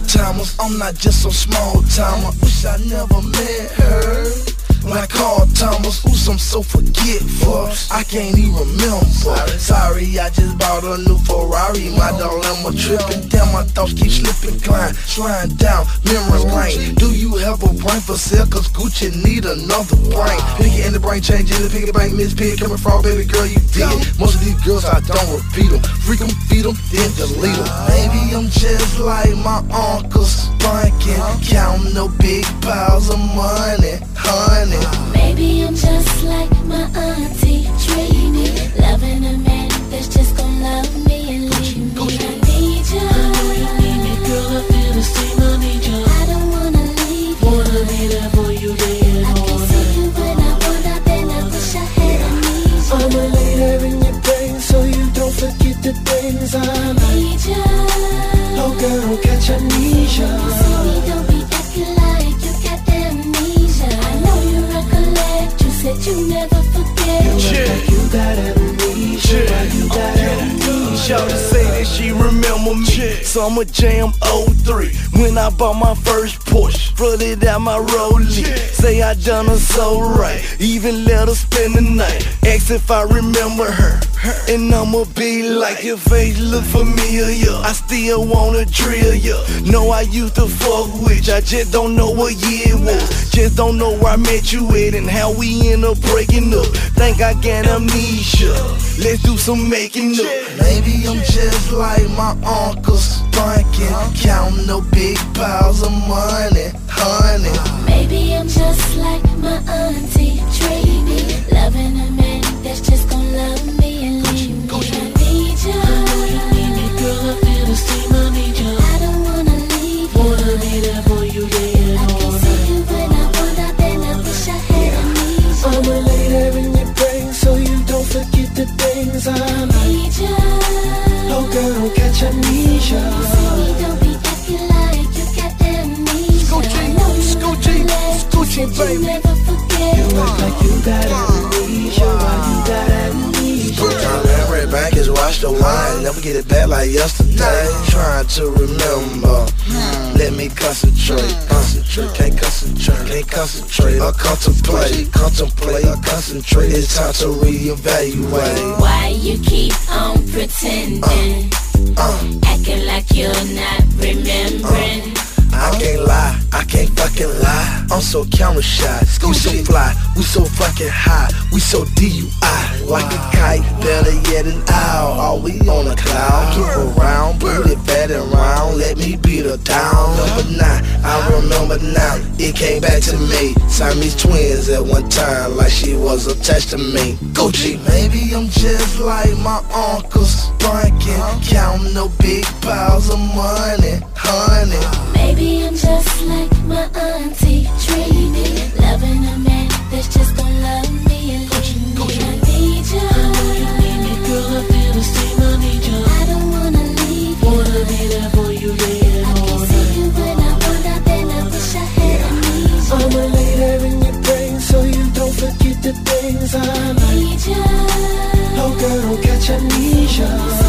timers, I'm not just some small timer. Wish I never met her. Like Carl Thomas, ooh, I'm so forgetful. I can't even remember. Sorry, I just bought a new Ferrari. My dilemma tripping down, my thoughts keep slipping, sliding down memory lane. Do you have a brain for sale? Cause Gucci need another brain. Pick it in the brain, change in the piggy bank, Miss Pig coming from, baby girl, you did. Most of these girls, I don't repeat them. Freak them, feed them, then delete them. Maybe I'm just like my uncle Spankin', counting no big piles of money, honey. Maybe I'm just like my auntie Trini, loving a man that's just gon' love me and leave me. I need you. I know you need me, girl. I feel the same. I need you. I don't wanna leave you. Wanna be there for you day and all night. I can see you when I want out, then I wish I had a need you. I'ma lay there in your brain so you don't forget the things I need you. Oh girl, don't catch amnesia. See me, don't be acting like you got amnesia. I know you recollect, you said you never forget. You look like you got amnesia. You got amnesia. Shawty say that she remember me. Summer Jam 03, when I bought my first Porsche, flooded out my Rollie. Say I done her so right, even let her spend the night. Ask if I remember her, and I'ma be like, your face look familiar. I still wanna drill ya. Know I used to fuck with you, I just don't know what year it was. Just don't know where I met you at and how we end up breaking up. Think I got amnesia. Let's do some making up. Maybe I'm just like my uncle Spankin', counting no big piles of money, honey. Maybe I'm just like my auntie Trini, loving a man that's just gon' love me and leave me. I need you. I know you need me, girl. I feel the same. I need you. I don't wanna leave you. Wanna be there for you day and all night. I can see you when I want out, then I wish I had a need you. I'ma lay there in your brain so you don't forget the things I need you. Oh girl, don't catch amnesia. See me, don't be acting like you got amnesia. I know you recollect, you said you never forget. You look like you got amnesia. Why you got amnesia? Trying right back is wash the wine, never get it back like yesterday. Trying to remember, let me concentrate. Can't concentrate or contemplate or concentrate. It's time to reevaluate. Why you keep on pretending, acting like you're not remembering? I can't lie, I can't fucking lie. I'm so camera shy. You so fly, we so fucking high. We so DUI, like a kite, better yet an owl. All we on a cloud, keep around, booty fat and round. Let me beat her down. Number 9, I remember now. It came back to me. Siamese twins at one time, like she was attached to me. Gucci, maybe I'm just like my uncle Spankin', counting no big piles of money, honey. Maybe I'm just like my auntie Trini, loving a man that's just gon' love me and leave me. I need you. I know you need me, girl. I feel the same. I need you. I don't wanna leave you. Wanna be there for you day and I all can night. see you when I want out, then I wish I had a need you. I'ma lay there in your brain so you don't forget the things I need you. Oh girl, don't catch amnesia.